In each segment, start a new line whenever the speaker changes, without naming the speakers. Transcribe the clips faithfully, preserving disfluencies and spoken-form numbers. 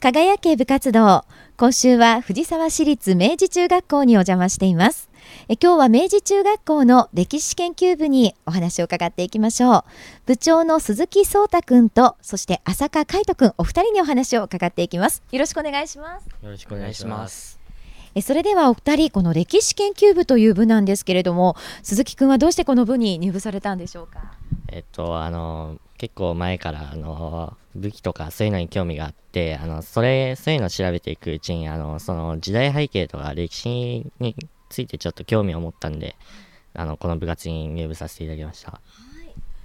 輝け部活動。今週は藤沢市立明治中学校にお邪魔しています。え今日は明治中学校の歴史研究部にお話を伺っていきましょう。部長の鈴木壮太くんと、そして浅香海斗くん、お二人にお話を伺っていきます。よろしくお願いします。
よろしくお願いします。
えそれではお二人、この歴史研究部という部なんですけれども、鈴木くんはどうしてこの部に入部されたんでしょうか？
えっとあの結構前からあの武器とかそういうのに興味があって、あのそれそういうのを調べていくうちにあのその時代背景とか歴史についてちょっと興味を持ったんで、あのこの部活に入部させていただきました。はい、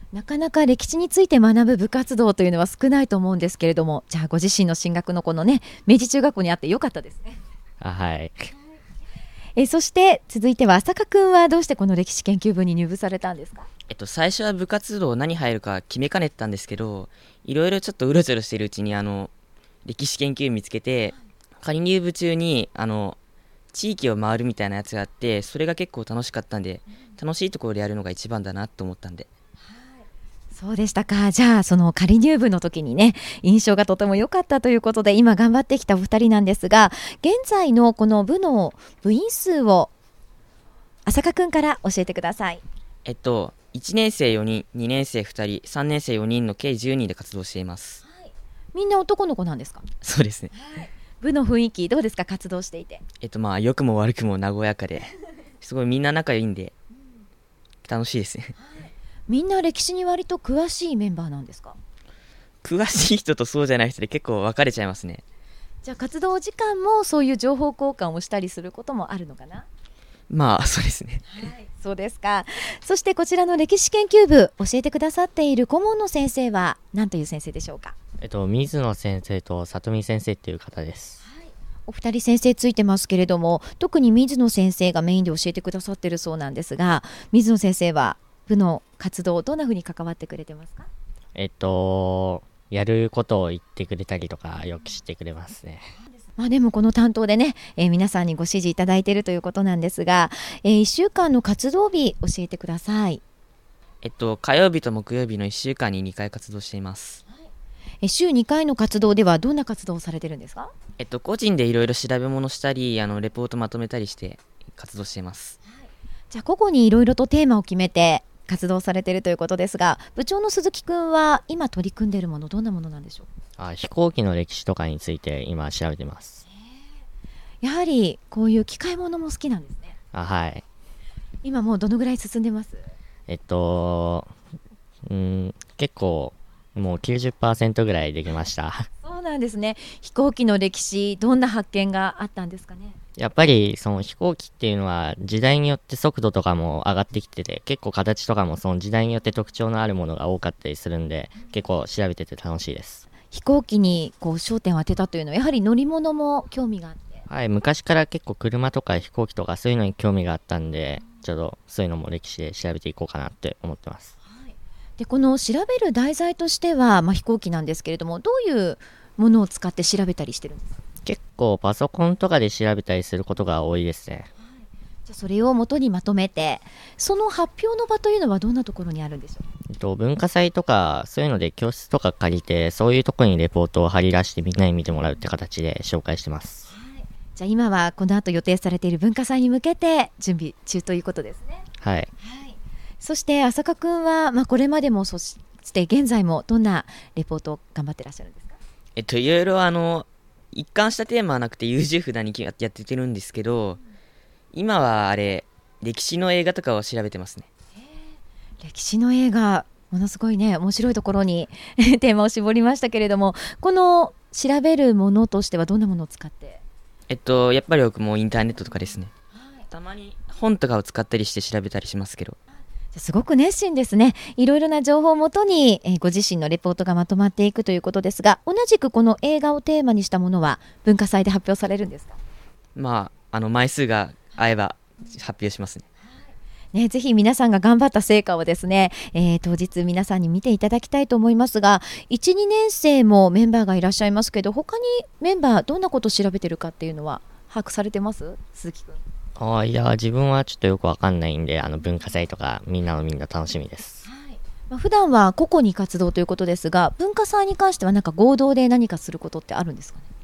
なかなか歴史について学ぶ部活動というのは少ないと思うんですけれども、じゃあご自身の進学のこのね明治中学校にあってよかったですね。
あはい
えそして続いては浅香くんはどうしてこの歴史研究部に入部されたんですか？
えっと、最初は部活動何入るか決めかねてたんですけど、いろいろちょっとうろちょろしているうちにあの歴史研究部見つけて、仮入部中にあの地域を回るみたいなやつがあって、それが結構楽しかったんで、楽しいところでやるのが一番だなと思ったんで。
そうでしたか。じゃあその仮入部の時にね印象がとても良かったということで、今頑張ってきたお二人なんですが、現在のこの部の部員数を浅香くんから教えてください。
えっといちねんせいよにん、にねんせいふたり、さんねんせいよにんの計じゅうにんで活動しています。
はい、みんな男の子なんですか？
そうですね。
はい、部の雰囲気どうですか？活動していて。
えっとまあ良くも悪くも和やかで、すごいみんな仲いいんで楽しいですね。
はい、みんな歴史に割と詳しいメンバーなんですか？
詳しい人とそうじゃない人で結構分かれちゃいますね。
じゃあ活動時間もそういう情報交換をしたりすることもあるのかな？
まあそうですね。
はい、そうですか。そしてこちらの歴史研究部、教えてくださっている顧問の先生は何という先生でしょうか？
えっと水野先生と里見先生っていう方です。
はい、お二人先生ついてますけれども、特に水野先生がメインで教えてくださっているそうなんですが、水野先生は部の活動どんなふうに関わってくれてますか？
えっとやることを言ってくれたりとかよく知ってくれますね。
まあ、でもこの担当でね、えー、皆さんにご指示いただいているということなんですが、えー、いっしゅうかんの活動日教えてください。
えっと火曜日と木曜日のいっしゅうかんににかい活動しています。
はい、え週にかいの活動ではどんな活動をされてるんですか？
えっと個人でいろいろ調べ物したり、あのレポートまとめたりして活動しています。
はい、じゃあ個々にいろいろとテーマを決めて活動されているということですが、部長の鈴木くんは今取り組んでいるものどんなものなんでしょう？
あ飛行機の歴史とかについて今調べてます。
やはりこういう機械物も好きなんですね。
あはい
今もうどのぐらい進んでます？
えっとうん結構もう きゅうじゅっパーセント ぐらいできました。
そうなんですね。飛行機の歴史、どんな発見があったんですかね？
やっぱりその飛行機っていうのは時代によって速度とかも上がってきてて、結構形とかもその時代によって特徴のあるものが多かったりするんで、結構調べてて楽しいです。
飛行機にこう焦点を当てたというのはやはり乗り物も興味があって、
はい、昔から結構車とか飛行機とかそういうのに興味があったんで、ちょっとそういうのも歴史で調べていこうかなって思ってます。
はい、でこの調べる題材としては、まあ、飛行機なんですけれども、どういうものを使って調べたりしてるんですか？
結構パソコンとかで調べたりすることが多いですね。はい、
じゃあそれを元にまとめて、その発表の場というのはどんなところにあるんでしょう？
えっと、文化祭とかそういうので教室とか借りて、そういうところにレポートを貼り出してみんなに見てもらうって形で紹介してます。
はい、じゃあ今はこの後予定されている文化祭に向けて準備中ということですね。
はい、
はい、そして浅香くんは、まあ、これまでもそして現在もどんなレポートを頑張ってらっしゃるんですか？
えっといろいろあの一貫したテーマはなくて優柔不断にやっててるんですけど、うん、今はあれ歴史の映画とかを調べてますね。
歴史の映画、ものすごいね面白いところにテーマを絞りましたけれども、この調べるものとしてはどんなものを使って？
えっとやっぱり僕もインターネットとかですね。はい、たまに本とかを使ったりして調べたりしますけど。
すごく熱心ですね。いろいろな情報をもとに、えー、ご自身のレポートがまとまっていくということですが、同じくこの映画をテーマにしたものは文化祭で発表されるんですか？
まああの枚数が合えば発表しますね。
ね、ぜひ皆さんが頑張った成果をですね、えー、当日皆さんに見ていただきたいと思いますが、いち、にねんせいもメンバーがいらっしゃいますけど、他にメンバーどんなことを調べてるかっていうのは把握されてます？鈴木くん。
あいや自分はちょっとよくわかんないんで、あの文化祭とかみんなのみんな楽しみです。
はい、まあ、普段は個々に活動ということですが、文化祭に関してはなんか合同で何かすることってあるんですかね？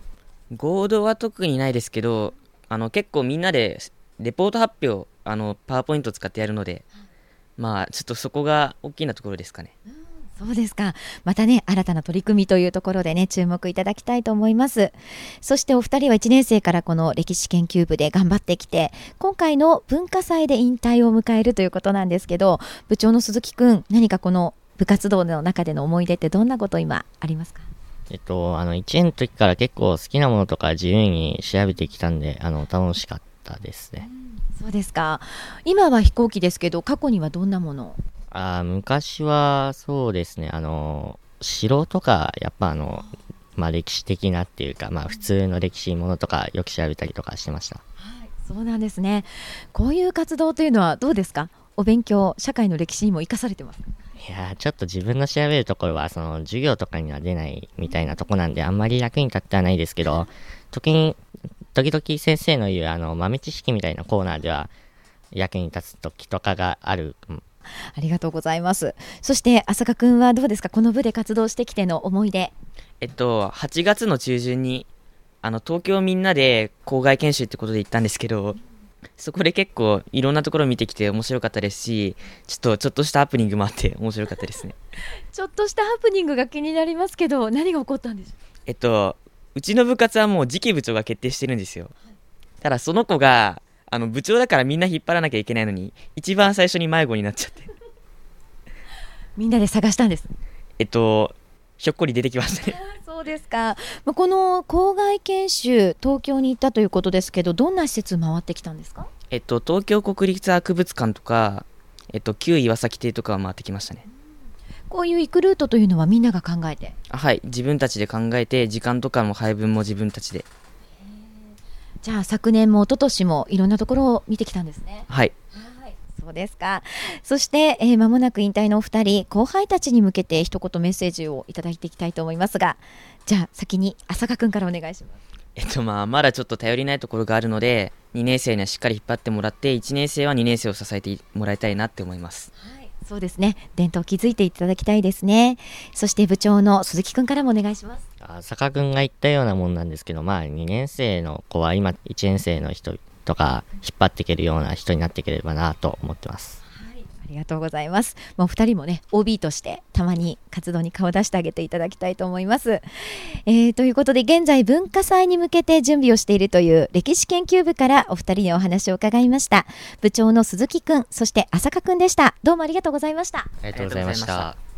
合同は特にないですけど、あの結構みんなでレポート発表、あのパワーポイントを使ってやるので、まあちょっとそこが大きなところですかね。
そうですか。またね、新たな取り組みというところでね、注目いただきたいと思います。そしてお二人はいちねん生からこの歴史研究部で頑張ってきて、今回の文化祭で引退を迎えるということなんですけど、部長の鈴木くん、何かこの部活動の中での思い出ってどんなこと今ありますか？
えっと、あの、いちねんの時から結構好きなものとか自由に調べてきたんで、あの、楽しかったですね。
そうですか。今は飛行機ですけど、過去にはどんなものを？
あー昔はそうですね、あの、城とか、やっぱあの、まあ歴史的なっていうか、まあ普通の歴史ものとかよく調べたりとかしてました。
はい、そうなんですね。こういう活動というのはどうですか？お勉強、社会の歴史にも生かされてますか？
いやー、ちょっと自分の調べるところは、その、授業とかには出ないみたいなとこなんで、あんまり役に立ってはないですけど、時に、時々先生の言う、あの、豆知識みたいなコーナーでは、役に立つ時とかがある。うん、
ありがとうございます。そして浅香くんはどうですか？この部で活動してきての思い出。
えっとはちがつの中旬にあの東京みんなで校外研修ってことで行ったんですけど、そこで結構いろんなところ見てきて面白かったですし、ちょっとちょっとしたハプニングもあって面白かったですね。
ちょっとしたハプニングが気になりますけど、何が起こったんでしょう？
えっとうちの部活はもう次期部長が決定してるんですよ。ただその子があの部長だからみんな引っ張らなきゃいけないのに、一番最初に迷子になっちゃって、
みんなで探したんです。
えっとひょっこり出てきましたね。
そうですか。まあこの校外研修、東京に行ったということですけど、どんな施設回ってきたんですか？
えっと東京国立博物館とか、えっと旧岩崎邸とかは回ってきましたね。
こういう行くルートというのはみんなが考えて？
あ、はい、自分たちで考えて、時間とかも配分も自分たちで。
じゃあ昨年も一昨年もいろんなところを見てきたんですね。
はい。
はい、そうですか。そして、えー、間もなく引退のお二人、後輩たちに向けて一言メッセージをいただいていきたいと思いますが、じゃあ先に浅香くんからお願いします。
えっとまあまだちょっと頼りないところがあるので、にねん生にはしっかり引っ張ってもらって、いちねん生はにねん生を支えてもらいたいなって思います。
はい、そうですね。伝統を築いていただきたいですね。そして部長の鈴木くんからもお願いします。
浅香くんが言ったようなもんなんですけど、まあにねん生の子は今いちねん生の人とか引っ張っていけるような人になっていければなと思ってます。
はい、ありがとうございます。もうふたりもね オービー としてたまに活動に顔を出してあげていただきたいと思います。えー、ということで現在文化祭に向けて準備をしているという歴史研究部からお二人にお話を伺いました。部長の鈴木くん、そして浅香くんでした。どうもありがとうございました。
ありがとうございました。